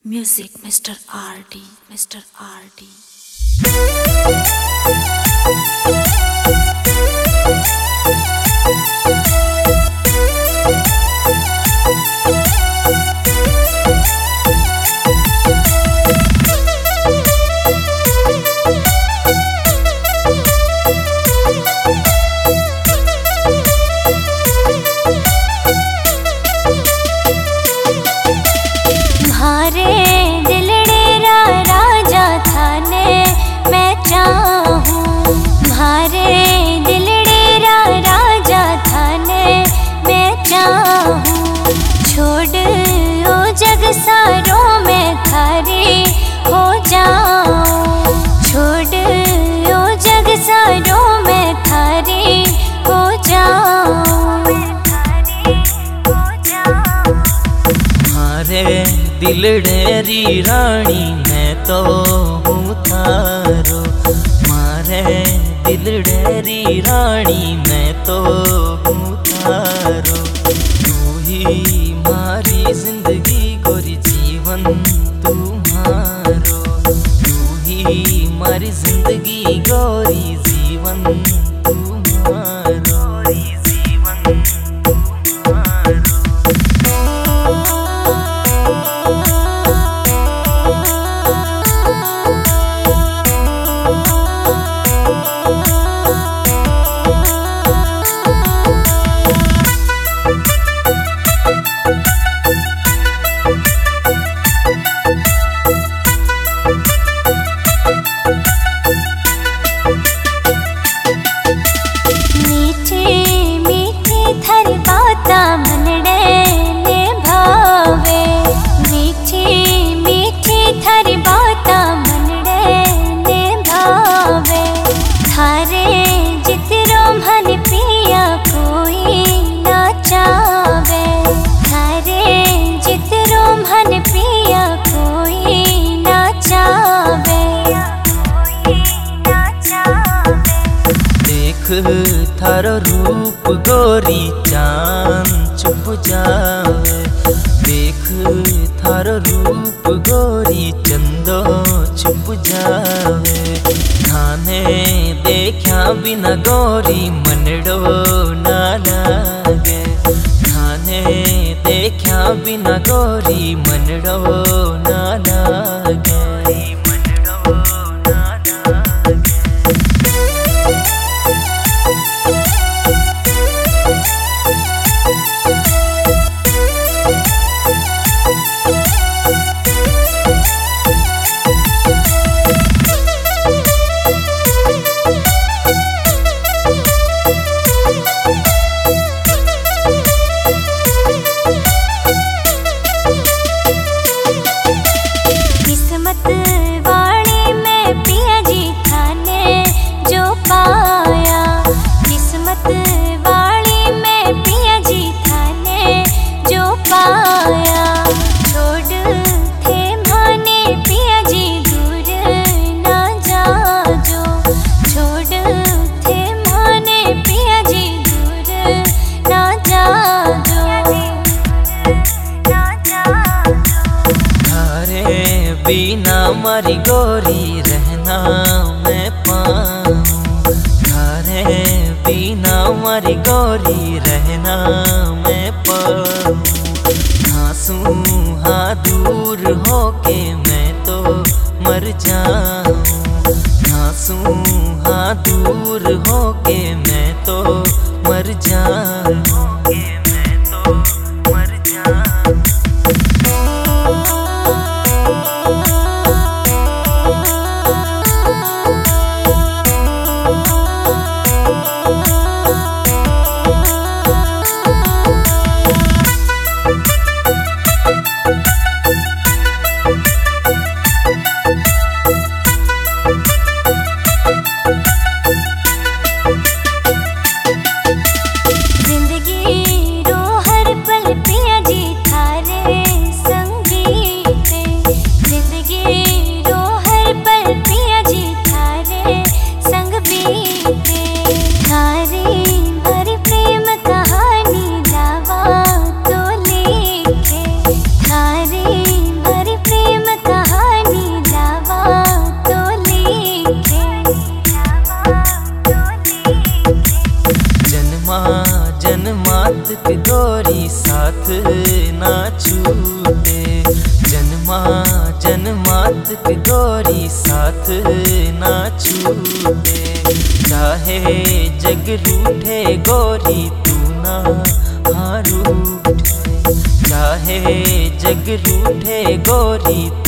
Music, Mr. RD, Mr. RD. सारों में थारी हो जाऊं, छोड़ ओ जग सारों में थारी हो जाऊं। मारे दिलड़ेरी रानी मैं तो हूँ थारो, मारे दिलड़ेरी रानी मैं तो हूँ थारो। तू ही मारी जिंदगी गोरी जीवन तुम्हारो, तू ही मारी जिंदगी गोरी जीवन तुम्हारो, जीवन तुम्हारो। थारो रूप गोरी चांद चुप जावे, देख थारो रूप गोरी चंदो चुप जावे। थाने देखा बिना गोरी मनड़ो ना लागे, थाने देखा बिना गोरी मनड़ो ना लागे। बिना मारी गोरी रहना मैं पाऊं, थारे बिना मारी गोरी रहना मैं पाऊं। हाँसूं हाँ दूर होके मैं तो मर जाऊं, हाँसूं हाँ दूर होके मैं तो मर जाऊं, मैं तो मर जाऊं। जन्मा जन्मात के गोरी साथ ना छूटे। जन्मा जन्मात के गोरी साथ ना छूटे। चाहे जग रूठे गोरी तू ना हाँ रूठे। चाहे जग रूठे गोरी